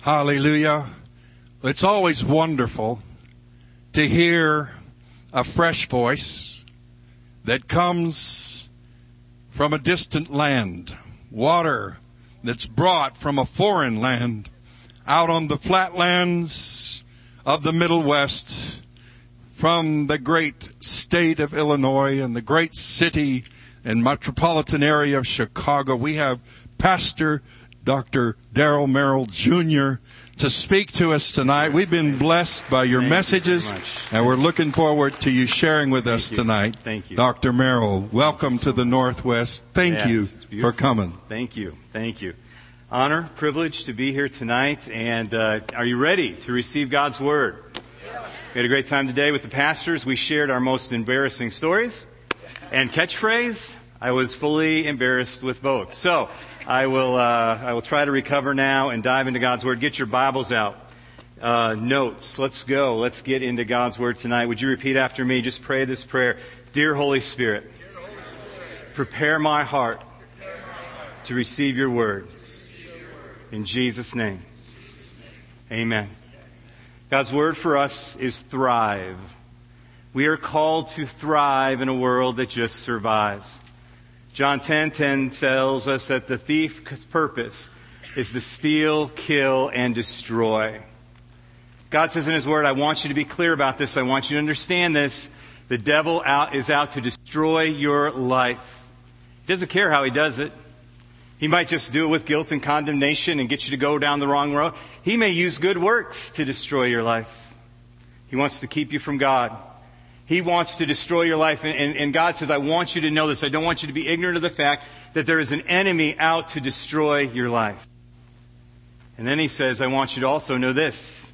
Hallelujah. It's always wonderful to hear a fresh voice that comes from a distant land, water that's brought from a foreign land out on the flatlands of the Middle West, from the great state of Illinois and the great city and metropolitan area of Chicago. We have Pastor Dr. Darrell Merrill Jr. to speak to us tonight. We've been blessed by your messages, and we're looking forward to you sharing with us tonight. Thank you. Dr. Merrill, welcome to the Northwest. Thank you for coming. Thank you. Thank you. Honor, privilege to be here tonight. And are you ready to receive God's Word? We had a great time today with the pastors. We shared our most embarrassing stories and catchphrase. I was fully embarrassed with both. So I will try to recover now and dive into God's Word. Get your Bibles out. Notes. Let's go. Let's get into God's Word tonight. Would you repeat after me? Just pray this prayer. Dear Holy Spirit, prepare my heart to receive your Word. In Jesus' name. Amen. God's Word for us is thrive. We are called to thrive in a world that just survives. John 10:10 tells us that the thief's purpose is to steal, kill, and destroy. God says in His Word, I want you to be clear about this. I want you to understand this. The devil is out to destroy your life. He doesn't care how he does it. He might just do it with guilt and condemnation and get you to go down the wrong road. He may use good works to destroy your life. He wants to keep you from God. He wants to destroy your life. And God says, I want you to know this. I don't want you to be ignorant of the fact that there is an enemy out to destroy your life. And then He says, I want you to also know this.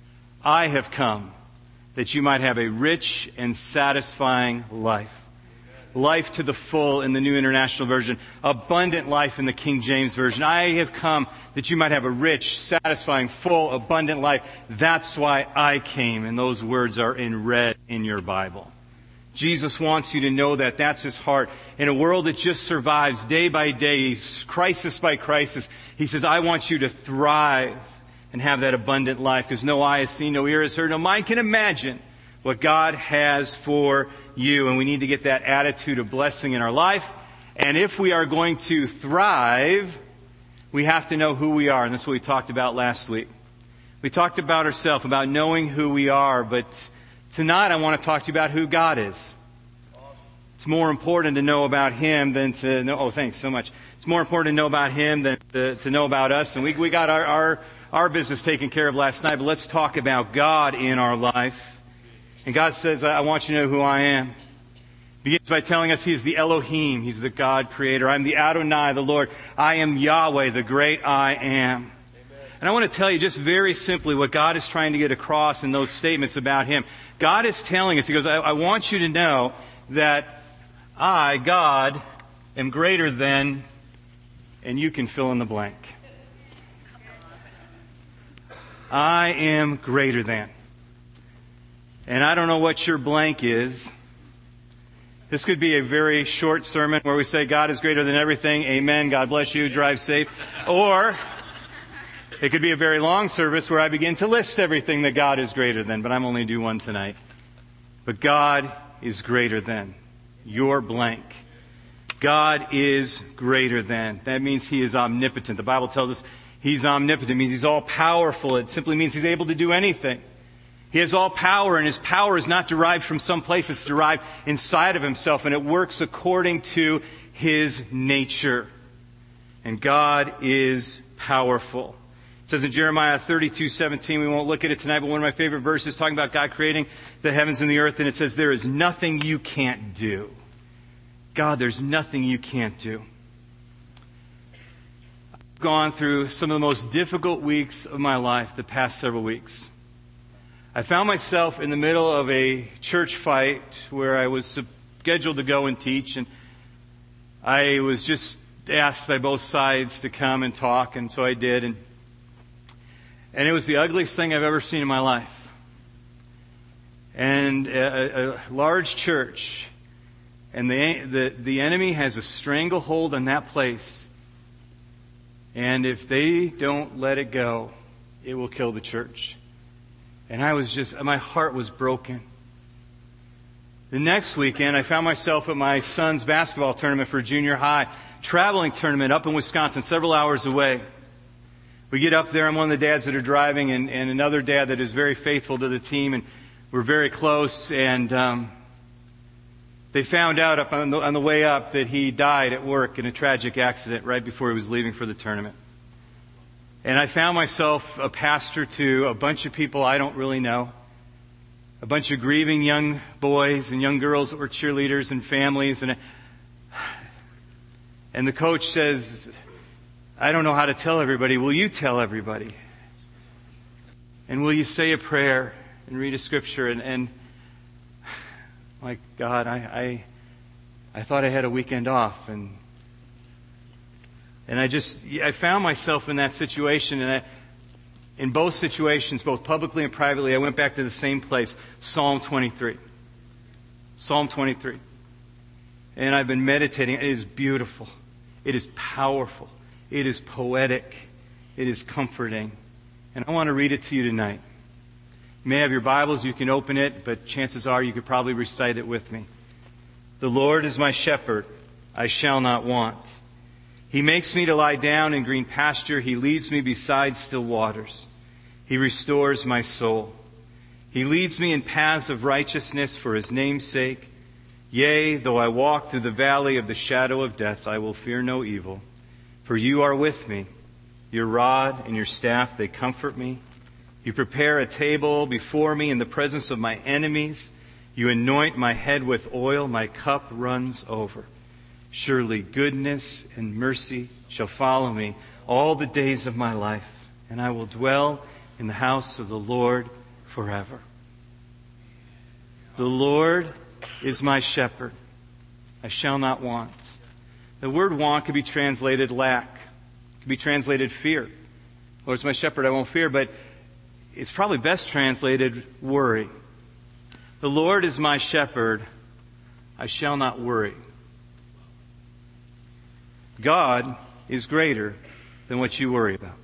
I have come that you might have a rich and satisfying life. Life to the full in the New International Version. Abundant life in the King James Version. I have come that you might have a rich, satisfying, full, abundant life. That's why I came. And those words are in red in your Bible. Jesus wants you to know that. That's His heart. In a world that just survives day by day, crisis by crisis, He says, I want you to thrive and have that abundant life. Because no eye has seen, no ear has heard, no mind can imagine what God has for you. And we need to get that attitude of blessing in our life. And if we are going to thrive, we have to know who we are. And that's what we talked about last week. We talked about ourselves, about knowing who we are. But tonight I want to talk to you about who God is. It's more important to know about Him than to know... Oh, thanks so much. It's more important to know about Him than to know about us. And we got our business taken care of last night. But let's talk about God in our life. And God says, I want you to know who I am. Begins by telling us He is the Elohim. He's the God creator. I'm the Adonai, the Lord. I am Yahweh, the great I am. Amen. And I want to tell you just very simply what God is trying to get across in those statements about Him. God is telling us, He goes, I want you to know that I, God, am greater than, and you can fill in the blank. I am greater than. And I don't know what your blank is. This could be a very short sermon where we say God is greater than everything. Amen. God bless you. Drive safe. Or it could be a very long service where I begin to list everything that God is greater than. But I'm only do one tonight. But God is greater than your blank. God is greater than. That means He is omnipotent. The Bible tells us He's omnipotent. It means He's all powerful. It simply means He's able to do anything. He has all power, and His power is not derived from some place. It's derived inside of Himself, and it works according to His nature. And God is powerful. It says in Jeremiah 32:17, we won't look at it tonight, but one of my favorite verses talking about God creating the heavens and the earth, and it says, there is nothing you can't do. God, there's nothing you can't do. I've gone through some of the most difficult weeks of my life the past several weeks. I found myself in the middle of a church fight where I was scheduled to go and teach, and I was just asked by both sides to come and talk, and so I did, and it was the ugliest thing I've ever seen in my life. And a large church, and the enemy has a stranglehold on that place, and if they don't let it go, it will kill the church. And my heart was broken. The next weekend, I found myself at my son's basketball tournament for junior high, traveling tournament up in Wisconsin, several hours away. We get up there, I'm one of the dads that are driving, and another dad that is very faithful to the team, and we're very close, and they found out up on the way up that he died at work in a tragic accident right before he was leaving for the tournament. And I found myself a pastor to a bunch of people I don't really know, a bunch of grieving young boys and young girls that were cheerleaders and families, and the coach says, I don't know how to tell everybody. Will you tell everybody? And will you say a prayer and read a scripture? And my God, I thought I had a weekend off, and I found myself in that situation, and in both situations, both publicly and privately, I went back to the same place, Psalm 23. Psalm 23. And I've been meditating. It is beautiful. It is powerful. It is poetic. It is comforting. And I want to read it to you tonight. You may have your Bibles, you can open it, but chances are you could probably recite it with me. The Lord is my shepherd, I shall not want. He makes me to lie down in green pasture. He leads me beside still waters. He restores my soul. He leads me in paths of righteousness for His name's sake. Yea, though I walk through the valley of the shadow of death, I will fear no evil. For you are with me. Your rod and your staff, they comfort me. You prepare a table before me in the presence of my enemies. You anoint my head with oil. My cup runs over. Surely goodness and mercy shall follow me all the days of my life, and I will dwell in the house of the Lord forever. The Lord is my shepherd. I shall not want. The word want could be translated lack. It could be translated fear. The Lord's my shepherd, I won't fear, but it's probably best translated worry. The Lord is my shepherd, I shall not worry. God is greater than what you worry about.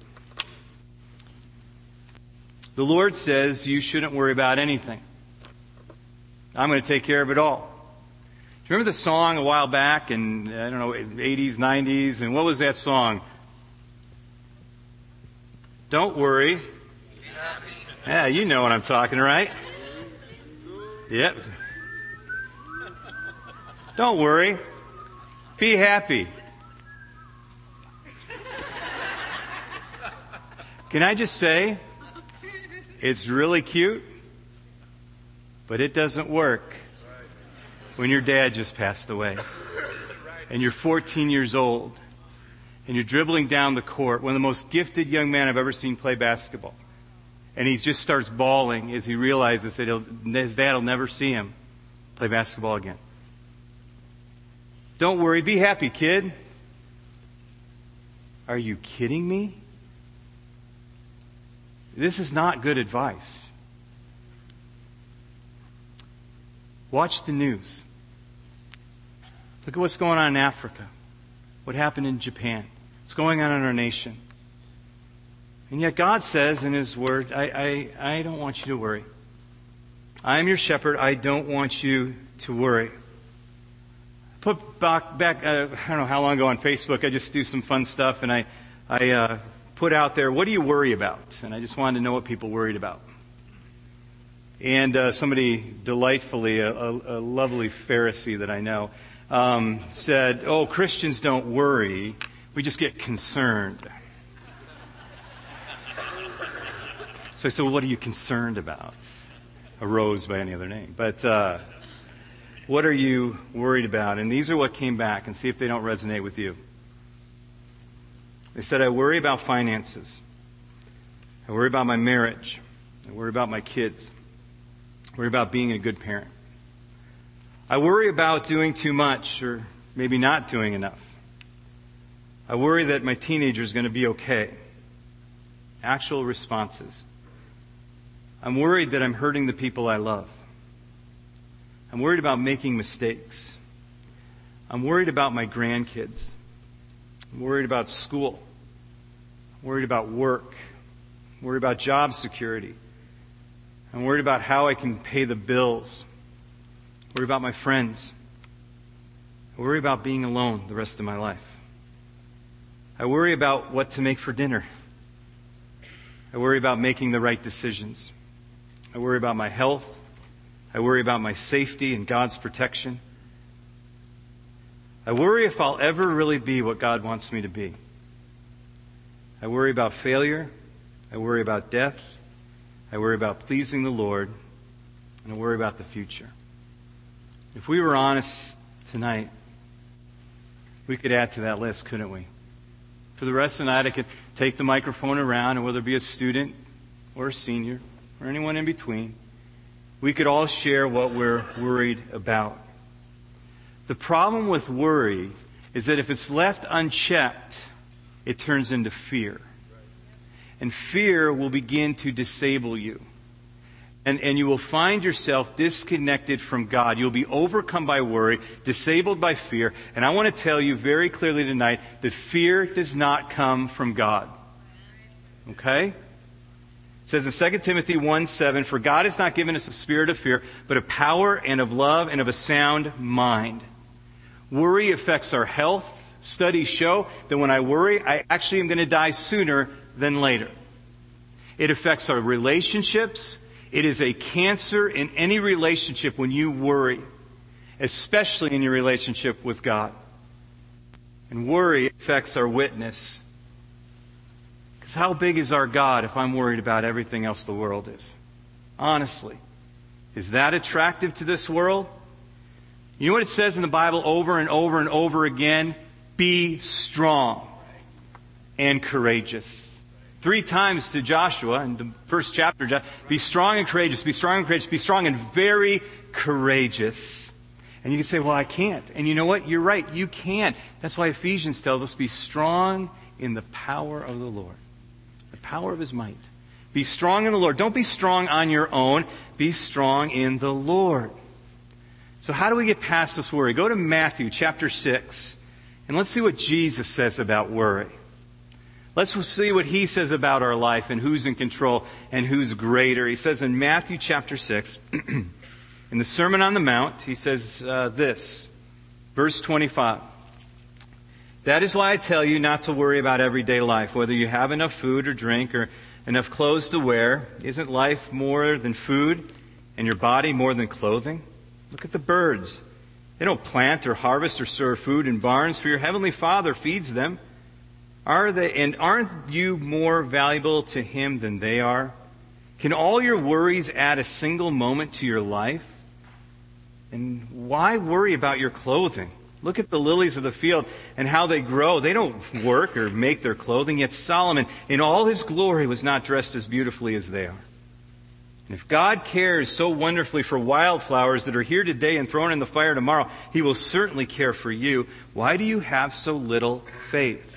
The Lord says you shouldn't worry about anything. I'm going to take care of it all. Do you remember the song a while back in, 80s, 90s? And what was that song? Don't worry. Be happy. Yeah, you know what I'm talking, right? Yep. Don't worry. Be happy. Can I just say, it's really cute, but it doesn't work when your dad just passed away and you're 14 years old and you're dribbling down the court, one of the most gifted young men I've ever seen play basketball. And he just starts bawling as he realizes that his dad will never see him play basketball again. Don't worry, be happy, kid. Are you kidding me? This is not good advice. Watch the news. Look at what's going on in Africa. What happened in Japan. What's going on in our nation. And yet God says in His Word, I don't want you to worry. I am your shepherd. I don't want you to worry. Put back I don't know how long ago on Facebook, I just do some fun stuff, and I put out there, what do you worry about? And I just wanted to know what people worried about. And somebody delightfully, a lovely Pharisee that I know, said, oh, Christians don't worry, we just get concerned. So I said, well, what are you concerned about? A rose by any other name. But what are you worried about? And these are what came back, and see if they don't resonate with you. They said, I worry about finances. I worry about my marriage. I worry about my kids. I worry about being a good parent. I worry about doing too much or maybe not doing enough. I worry that my teenager is going to be okay. Actual responses. I'm worried that I'm hurting the people I love. I'm worried about making mistakes. I'm worried about my grandkids. I'm worried about school. I'm worried about work. worry about job security. I'm worried about how I can pay the bills. I worry about my friends. I worry about being alone the rest of my life. I worry about what to make for dinner. I worry about making the right decisions. I worry about my health. I worry about my safety and God's protection. I worry if I'll ever really be what God wants me to be. I worry about failure. I worry about death. I worry about pleasing the Lord. And I worry about the future. If we were honest tonight, we could add to that list, couldn't we? For the rest of the night, I could take the microphone around, and whether it be a student or a senior or anyone in between, we could all share what we're worried about. The problem with worry is that if it's left unchecked, it turns into fear. And fear will begin to disable you. And you will find yourself disconnected from God. You'll be overcome by worry, disabled by fear. And I want to tell you very clearly tonight that fear does not come from God. Okay? It says in 2 Timothy 1:7, "For God has not given us a spirit of fear, but of power and of love and of a sound mind." Worry affects our health. Studies show that when I worry, I actually am going to die sooner than later. It affects our relationships. It is a cancer in any relationship when you worry, especially in your relationship with God. And worry affects our witness. Because how big is our God if I'm worried about everything else the world is? Honestly. Is that attractive to this world? You know what it says in the Bible over and over and over again? Be strong and courageous. 3 times to Joshua in the first chapter, be strong and courageous, be strong and courageous, be strong and very courageous. And you can say, well, I can't. And you know what? You're right. You can't. That's why Ephesians tells us, be strong in the power of the Lord. The power of His might. Be strong in the Lord. Don't be strong on your own. Be strong in the Lord. So how do we get past this worry? Go to Matthew chapter 6. And let's see what Jesus says about worry. Let's see what He says about our life and who's in control and who's greater. He says in Matthew chapter 6, in the Sermon on the Mount, He says this, verse 25. "That is why I tell you not to worry about everyday life, whether you have enough food or drink or enough clothes to wear. Isn't life more than food and your body more than clothing? Look at the birds. They don't plant or harvest or store food in barns, for your heavenly Father feeds them. Aren't you more valuable to Him than they are? Can all your worries add a single moment to your life? And why worry about your clothing? Look at the lilies of the field and how they grow. They don't work or make their clothing, yet Solomon, in all his glory, was not dressed as beautifully as they are. And if God cares so wonderfully for wildflowers that are here today and thrown in the fire tomorrow, He will certainly care for you. Why do you have so little faith?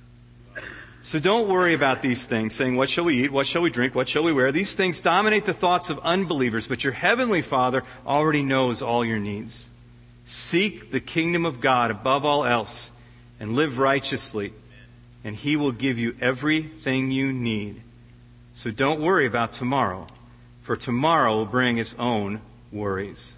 So don't worry about these things, saying, what shall we eat? What shall we drink? What shall we wear? These things dominate the thoughts of unbelievers, but your heavenly Father already knows all your needs. Seek the kingdom of God above all else and live righteously, and He will give you everything you need. So don't worry about tomorrow, for tomorrow will bring its own worries."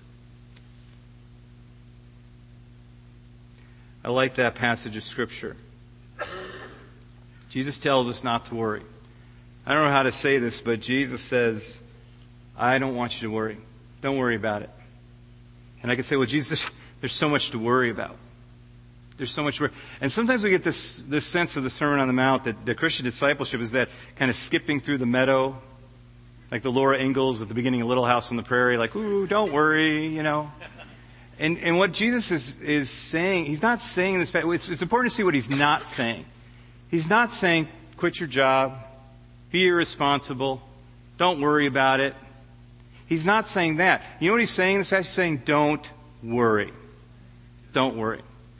I like that passage of Scripture. Jesus tells us not to worry. I don't know how to say this, but Jesus says, I don't want you to worry. Don't worry about it. And I can say, well, Jesus, there's so much to worry about. There's so much to worry. And sometimes we get this sense of the Sermon on the Mount that the Christian discipleship is that kind of skipping through the meadow, like the Laura Ingalls at the beginning of Little House on the Prairie, like, ooh, don't worry, you know. And what Jesus is saying, He's not saying this. It's important to see what He's not saying. He's not saying, quit your job, be irresponsible, don't worry about it. He's not saying that. You know what He's saying in this passage? He's saying, don't worry. Don't worry.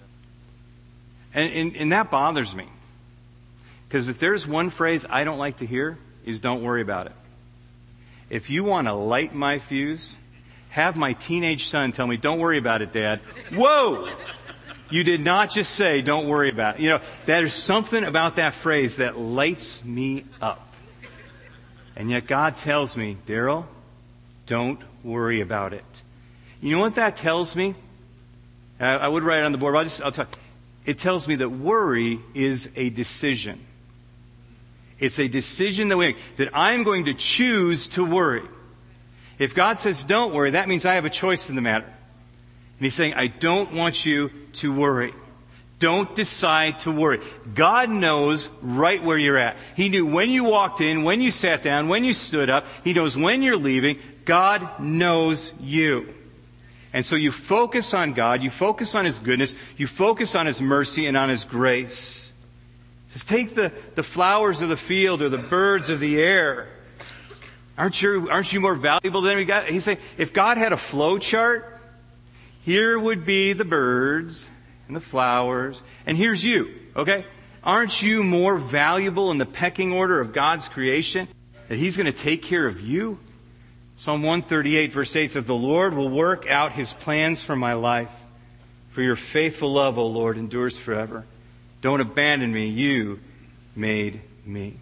And that bothers me. Because if there's one phrase I don't like to hear, is don't worry about it. If you want to light my fuse, have my teenage son tell me, don't worry about it, Dad. Whoa! You did not just say, don't worry about it. You know, there's something about that phrase that lights me up. And yet God tells me, Daryl, don't worry about it. You know what that tells me? I would write it on the board. I'll tell you. It tells me that worry is a decision. It's a decision that we make, that I'm going to choose to worry. If God says don't worry, that means I have a choice in the matter. And He's saying, I don't want you to worry. Don't decide to worry. God knows right where you're at. He knew when you walked in, when you sat down, when you stood up. He knows when you're leaving. God knows you. And so you focus on God, you focus on His goodness, you focus on His mercy and on His grace. He says, take the flowers of the field or the birds of the air. Aren't you more valuable than we got? He's saying, if God had a flow chart, here would be the birds and the flowers, and here's you, okay? Aren't you more valuable in the pecking order of God's creation? That He's going to take care of you? Psalm 138 verse 8 says, the Lord will work out His plans for my life. For your faithful love, O Lord, endures forever. Don't abandon me. You made me.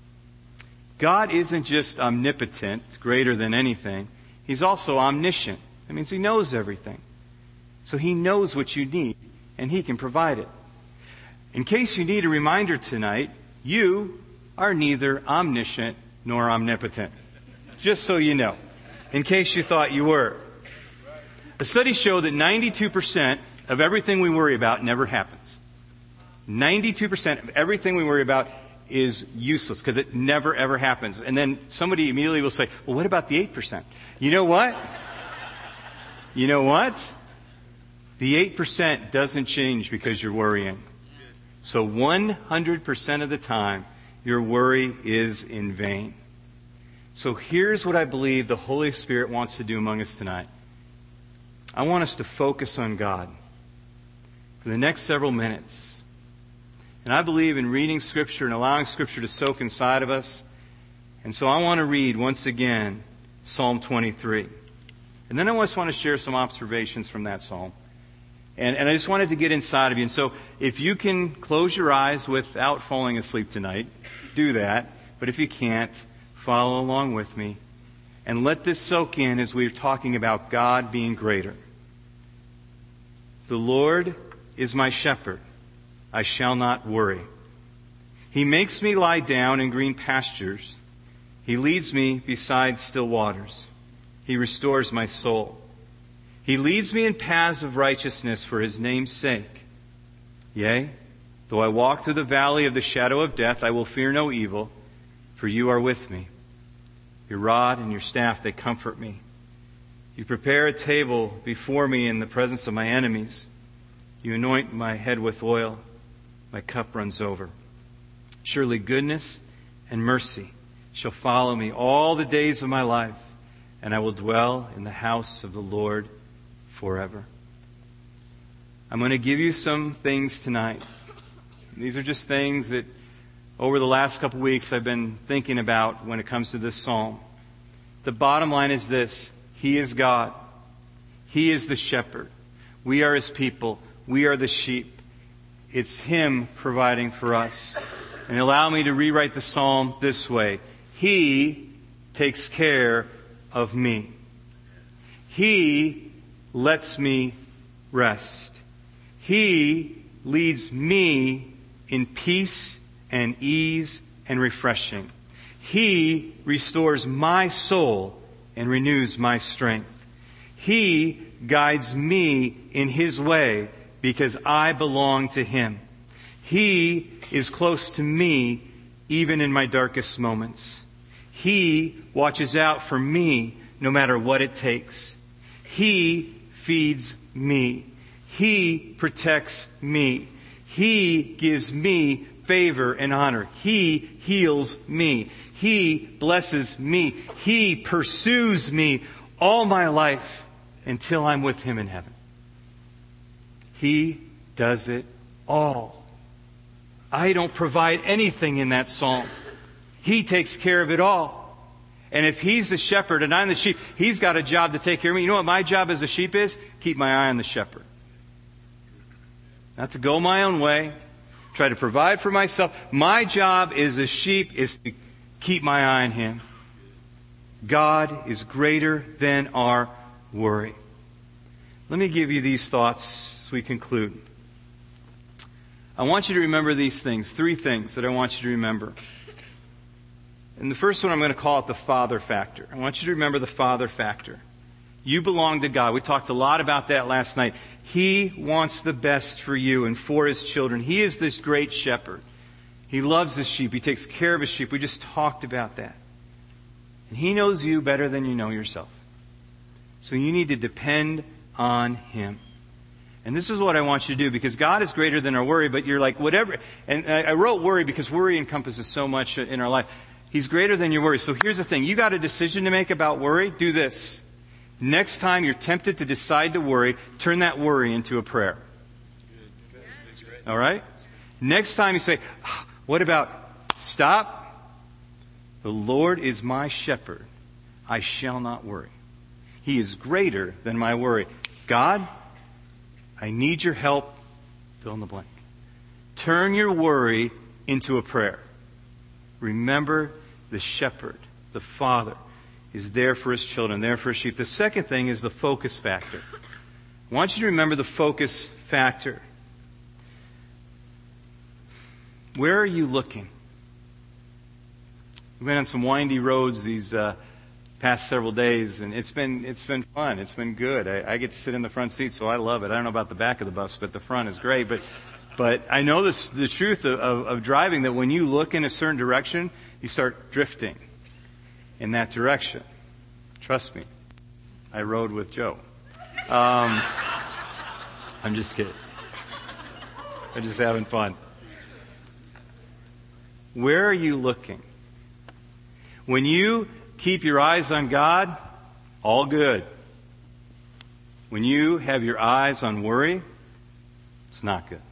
God isn't just omnipotent, greater than anything. He's also omniscient. That means He knows everything. So He knows what you need, and He can provide it. In case you need a reminder tonight, you are neither omniscient nor omnipotent. Just so you know, in case you thought you were. A study showed that 92% of everything we worry about never happens. 92% of everything we worry about is useless because it never ever happens. And then somebody immediately will say, well, what about the 8%? You know what? You know what? The 8% doesn't change because you're worrying. So 100% of the time, your worry is in vain. So here's what I believe the Holy Spirit wants to do among us tonight. I want us to focus on God for the next several minutes. And I believe in reading Scripture and allowing Scripture to soak inside of us. And so I want to read once again Psalm 23. And then I just want to share some observations from that psalm. And I just wanted to get inside of you. And so if you can close your eyes without falling asleep tonight, do that. But if you can't, follow along with me. And let this soak in as we're talking about God being greater. The Lord is my shepherd. I shall not worry. He makes me lie down in green pastures. He leads me beside still waters. He restores my soul. He leads me in paths of righteousness for His name's sake. Yea, though I walk through the valley of the shadow of death, I will fear no evil, for You are with me. Your rod and Your staff, they comfort me. You prepare a table before me in the presence of my enemies. You anoint my head with oil. My cup runs over. Surely goodness and mercy shall follow me all the days of my life, and I will dwell in the house of the Lord forever. I'm going to give you some things tonight. These are just things that over the last couple of weeks I've been thinking about when it comes to this psalm. The bottom line is this: He is God. He is the shepherd. We are His people. We are the sheep. It's Him providing for us. And allow me to rewrite the psalm this way: He takes care of me. He lets me rest. He leads me in peace and ease and refreshing. He restores my soul and renews my strength. He guides me in His way because I belong to Him. He is close to me even in my darkest moments. He watches out for me no matter what it takes. He feeds me. He protects me. He gives me favor and honor. He heals me. He blesses me. He pursues me all my life until I'm with Him in heaven. He does it all. I don't provide anything in that psalm. He takes care of it all. And if He's the shepherd and I'm the sheep, He's got a job to take care of me. You know what my job as a sheep is? Keep my eye on the shepherd. Not to go my own way, try to provide for myself. My job as a sheep is to keep my eye on Him. God is greater than our worry. Let me give you these thoughts as we conclude. I want you to remember these things, 3 things that I want you to remember. And the first one I'm going to call it the father factor. I want you to remember the father factor. You belong to God. We talked a lot about that last night. He wants the best for you and for His children. He is this great shepherd. He loves His sheep. He takes care of His sheep. We just talked about that. And He knows you better than you know yourself. So you need to depend on Him. And this is what I want you to do, because God is greater than our worry, but you're like, whatever. And I wrote worry because worry encompasses so much in our life. He's greater than your worry. So here's the thing. You got a decision to make about worry? Do this. Next time you're tempted to decide to worry, turn that worry into a prayer. All right? Next time you say, what about, stop. The Lord is my shepherd. I shall not worry. He is greater than my worry. God, I need your help. Fill in the blank. Turn your worry into a prayer. Remember the shepherd, the Father, is there for His children, there for His sheep. The second thing is the focus factor. I want you to remember the focus factor. Where are you looking? We've been on some windy roads these past several days, and it's been fun. It's been good. I get to sit in the front seat, so I love it. I don't know about the back of the bus, but the front is great. But I know the truth of driving, that when you look in a certain direction, you start drifting in that direction. Trust me. I rode with Joe. I'm just kidding. I'm just having fun. Where are you looking? When you keep your eyes on God, all good. When you have your eyes on worry, it's not good.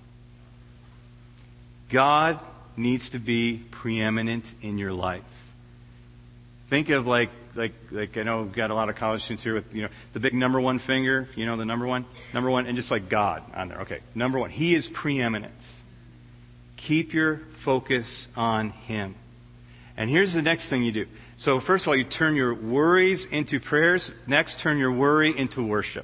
God needs to be preeminent in your life. Think of like I know we've got a lot of college students here with, the big number 1 finger, the number one, and just like God on there. Okay, number 1. He is preeminent. Keep your focus on Him. And here's the next thing you do. So first of all, you turn your worries into prayers. Next, turn your worry into worship.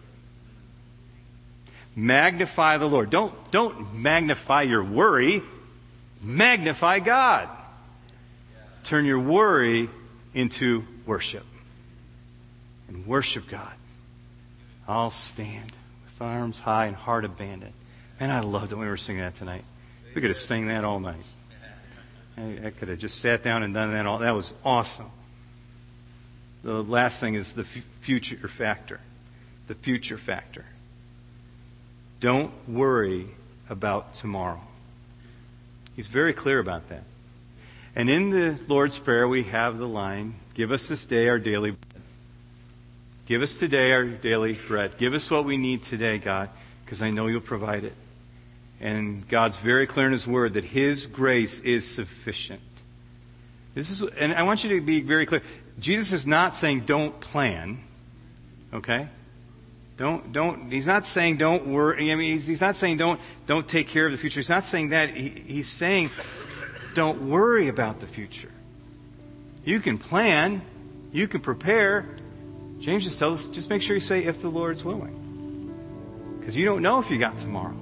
Magnify the Lord. Don't magnify your worry. Magnify God. Turn your worry into worship. And worship God. I'll stand with arms high and heart abandoned. And I loved it when we were singing that tonight. We could have sang that all night. I could have just sat down and done that all. That was awesome. The last thing is the future factor. The future factor. Don't worry about tomorrow. He's very clear about that. And in the Lord's Prayer, we have the line, give us this day our daily bread. Give us today our daily bread. Give us what we need today, God, because I know you'll provide it. And God's very clear in His Word that His grace is sufficient. And I want you to be very clear. Jesus is not saying don't plan. Okay? He's not saying don't worry. I mean, he's not saying don't take care of the future. He's not saying that. He's saying don't worry about the future. You can plan. You can prepare. James just tells us, just make sure you say, if the Lord's willing. Because you don't know if you got tomorrow.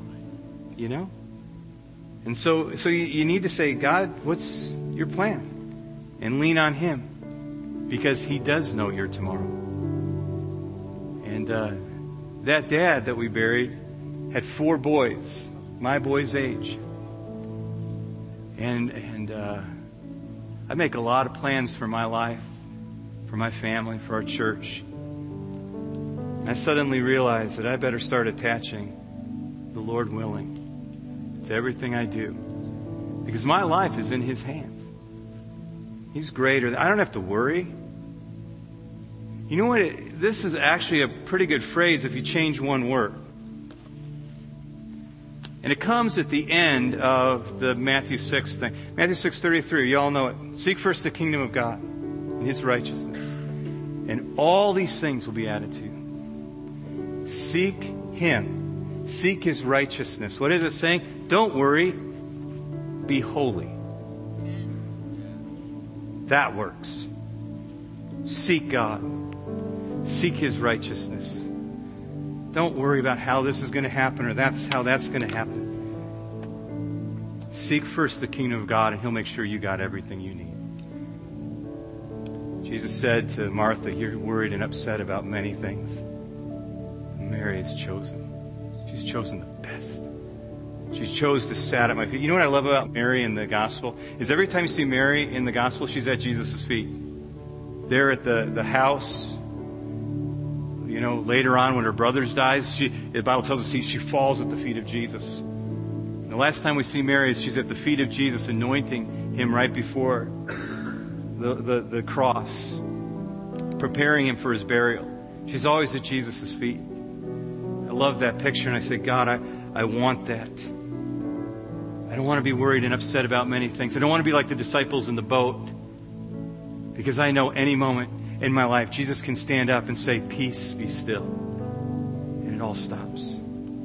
And so you need to say, God, what's your plan? And lean on Him. Because He does know your tomorrow. And that dad that we buried had 4 boys, my boy's age. And I make a lot of plans for my life, for my family, for our church. And I suddenly realized that I better start attaching the Lord willing to everything I do. Because my life is in His hands. He's greater. I don't have to worry. You know what? This is actually a pretty good phrase if you change one word. And it comes at the end of the Matthew 6 thing. Matthew 6:33, you all know it. Seek first the kingdom of God and His righteousness. And all these things will be added to you. Seek Him. Seek His righteousness. What is it saying? Don't worry. Be holy. That works. Seek God. Seek His righteousness. Don't worry about how this is going to happen or how that's going to happen. Seek first the kingdom of God, and He'll make sure you got everything you need. Jesus said to Martha, you're worried and upset about many things. Mary has chosen. She's chosen the best. She's chose to sat at my feet. You know what I love about Mary in the gospel? Is every time you see Mary in the gospel, she's at Jesus' feet. There at the house, you know, later on when her brothers dies, the Bible tells us she falls at the feet of Jesus. And the last time we see Mary is she's at the feet of Jesus, anointing Him right before the cross, preparing Him for His burial. She's always at Jesus' feet. I love that picture, and I say, God, I want that. I don't want to be worried and upset about many things. I don't want to be like the disciples in the boat, because I know any moment in my life Jesus can stand up and say, peace, be still, and it all stops.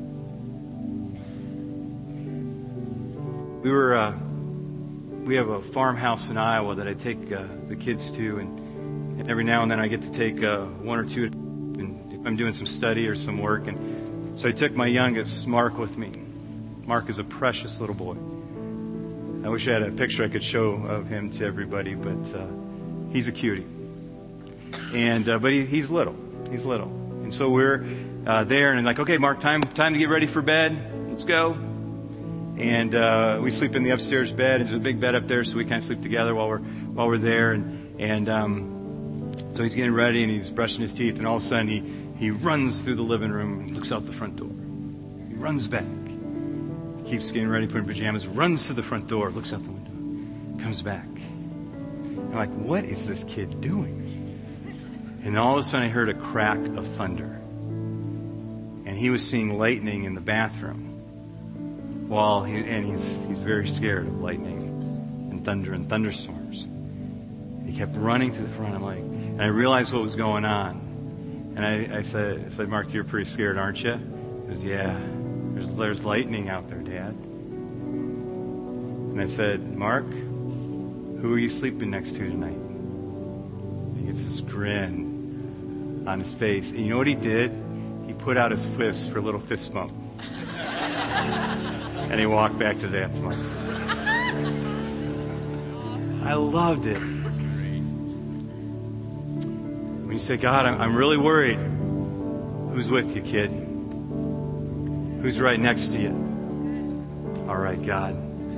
We have a farmhouse in Iowa that I take the kids to, and every now and then I get to take one or two, and if I'm doing some study or some work. And so I took my youngest, Mark, with me. Mark is a precious little boy. I wish I had a picture I could show of him to everybody, but he's a cutie. And but he's little. He's little. And so we're there, and like, okay, Mark, time to get ready for bed. Let's go. And we sleep in the upstairs bed. There's a big bed up there, so we kind of sleep together while we're there. And so he's getting ready, and he's brushing his teeth, and all of a sudden he runs through the living room and looks out the front door. He runs back. Keeps getting ready, putting pajamas, runs to the front door, looks out the window, comes back. I'm like, what is this kid doing? And all of a sudden I heard a crack of thunder. And he was seeing lightning in the bathroom. He's very scared of lightning and thunder and thunderstorms. He kept running to the front. And I realized what was going on. And I said, Mark, you're pretty scared, aren't you? He goes, yeah. There's lightning out there, Dad. And I said, Mark, who are you sleeping next to tonight? He gets this grin on his face. And you know what he did? He put out his fist for a little fist bump. And he walked back to Dad's mic. I loved it. When you say, God, I'm really worried. Who's with you, kid? Who's right next to you? All right, God.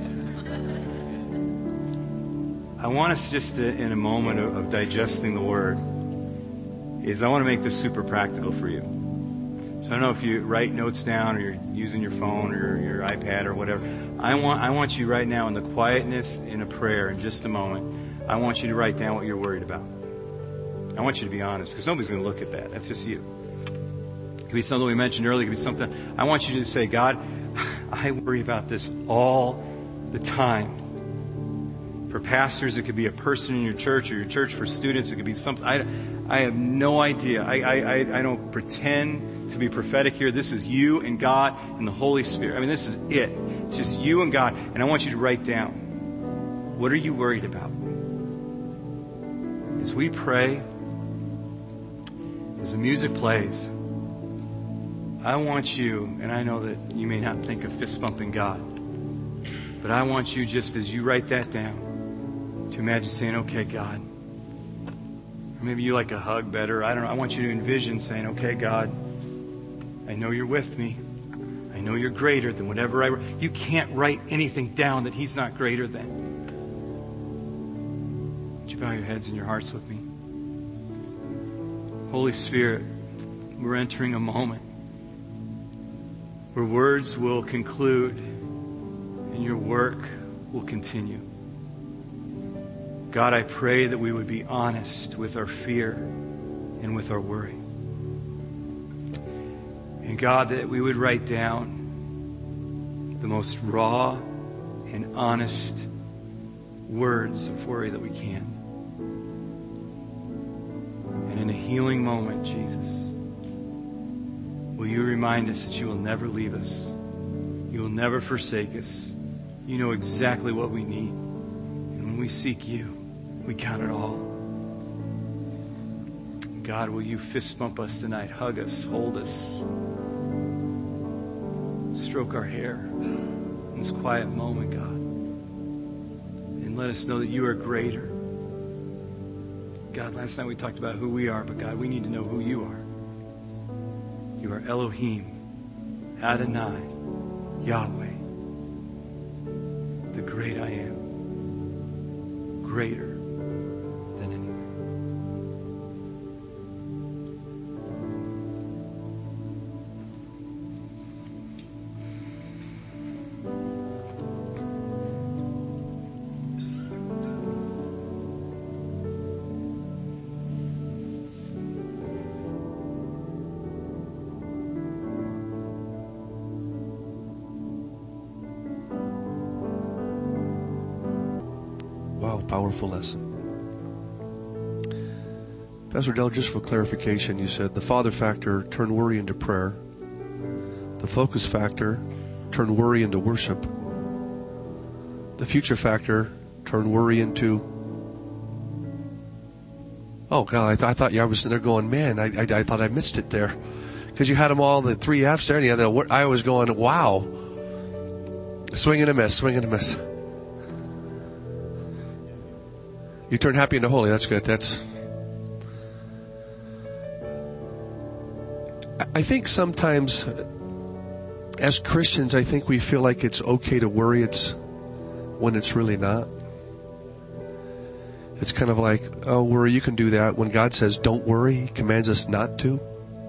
I want us just to, in a moment of digesting the Word, I want to make this super practical for you. So I don't know if you write notes down or you're using your phone or your iPad or whatever. I want you right now in the quietness in a prayer in just a moment. I want you to write down what you're worried about. I want you to be honest, because nobody's going to look at that. That's just you. It could be something we mentioned earlier. It could be something. I want you to say, God, I worry about this all the time. For pastors, it could be a person in your church, or your church for students. It could be something. I have no idea. I don't pretend to be prophetic here. This is you and God and the Holy Spirit. I mean, this is it. It's just you and God. And I want you to write down, what are you worried about? As we pray, as the music plays, I want you, and I know that you may not think of fist bumping God, but I want you, just as you write that down, to imagine saying, okay, God. Or maybe you like a hug better. I don't know. I want you to envision saying, okay, God, I know you're with me. I know you're greater than whatever I write. You can't write anything down that He's not greater than. Would you bow your heads and your hearts with me? Holy Spirit, we're entering a moment where words will conclude and your work will continue. God, I pray that we would be honest with our fear and with our worry. And God, that we would write down the most raw and honest words of worry that we can. And in a healing moment, Jesus, will you remind us that you will never leave us. You will never forsake us. You know exactly what we need. And when we seek you, we count it all. God, will you fist bump us tonight, hug us, hold us, stroke our hair in this quiet moment, God, and let us know that you are greater. God, last night we talked about who we are, but God, we need to know who you are. You are Elohim, Adonai, Yahweh, the great I am, greater than anything. Powerful lesson. Pastor Dell, just for clarification, you said the father factor turned worry into prayer. The focus factor turned worry into worship. The future factor turned worry into... Oh, God, I thought I was sitting there going, man, I thought I missed it there. Because you had them all, the 3 F's there, and I was going, wow. Swing and a miss, swing and a miss. You turn happy into holy. That's good. I think sometimes as Christians, I think we feel like it's okay to worry when it's really not. It's kind of like, oh, worry, you can do that. When God says don't worry, He commands us not to.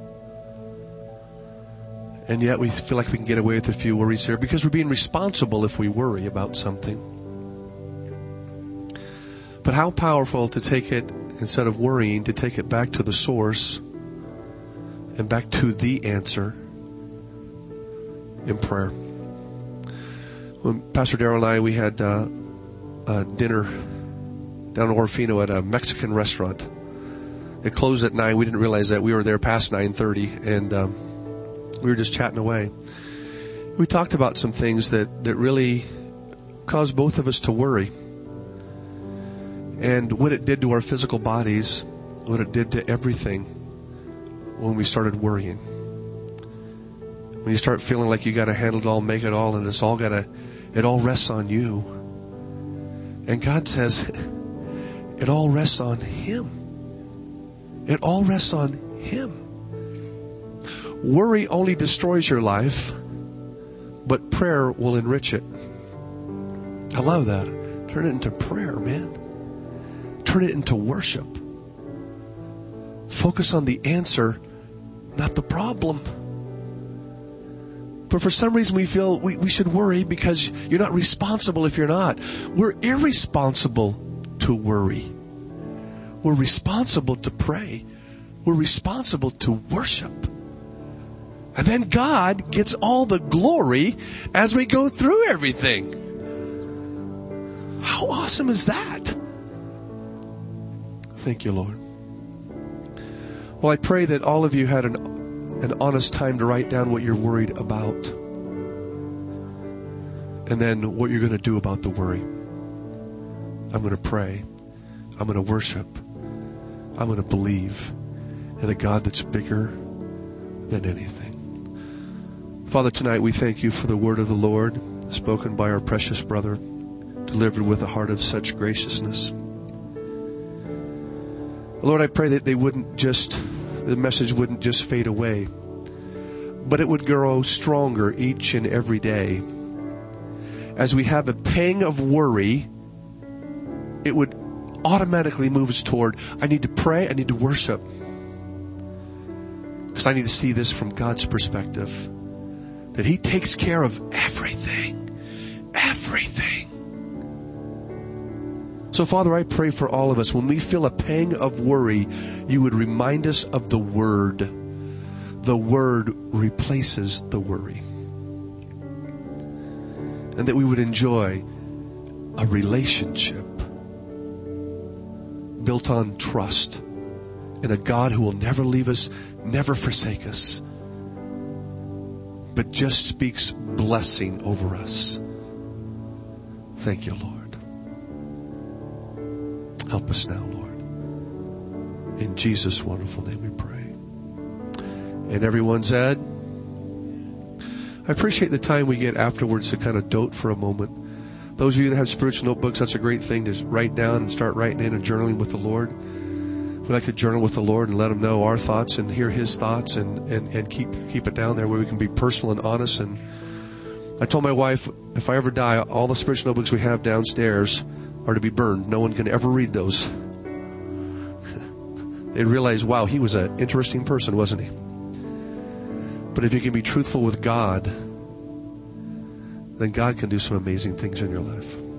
And yet we feel like we can get away with a few worries here because we're being responsible if we worry about something. But how powerful to take it, instead of worrying, to take it back to the source and back to the answer in prayer. When Pastor Darrell and I, we had a dinner down in Orofino at a Mexican restaurant. It closed at 9. We didn't realize that. We were there past 9:30, and we were just chatting away. We talked about some things that really caused both of us to worry. And what it did to our physical bodies, what it did to everything when we started worrying. When you start feeling like you got to handle it all, make it all, and it all rests on you. And God says, it all rests on Him. It all rests on Him. Worry only destroys your life, but prayer will enrich it. I love that. Turn it into prayer, man. Turn it into worship. Focus on the answer, not the problem. But for some reason we feel we should worry because you're not responsible if you're not. We're irresponsible to worry. We're responsible to pray. We're responsible to worship. And then God gets all the glory as we go through everything. How awesome is that? Thank you, Lord. Well, I pray that all of you had an honest time to write down what you're worried about. And then what you're going to do about the worry. I'm going to pray. I'm going to worship. I'm going to believe in a God that's bigger than anything. Father, tonight we thank you for the word of the Lord spoken by our precious brother, delivered with a heart of such graciousness. Lord, I pray that the message wouldn't just fade away, but it would grow stronger each and every day. As we have a pang of worry, it would automatically move us toward, I need to pray, I need to worship. Because I need to see this from God's perspective. That He takes care of everything. Everything. So, Father, I pray for all of us, when we feel a pang of worry, you would remind us of the Word. The Word replaces the worry. And that we would enjoy a relationship built on trust in a God who will never leave us, never forsake us, but just speaks blessing over us. Thank you, Lord. Help us now, Lord. In Jesus' wonderful name we pray. And everyone said, I appreciate the time we get afterwards to kind of dote for a moment. Those of you that have spiritual notebooks, that's a great thing to write down and start writing in and journaling with the Lord. We like to journal with the Lord and let Him know our thoughts and hear His thoughts and keep it down there where we can be personal and honest. And I told my wife, if I ever die, all the spiritual notebooks we have downstairs are to be burned. No one can ever read those. They'd realize, wow, he was an interesting person, wasn't he? But if you can be truthful with God, then God can do some amazing things in your life.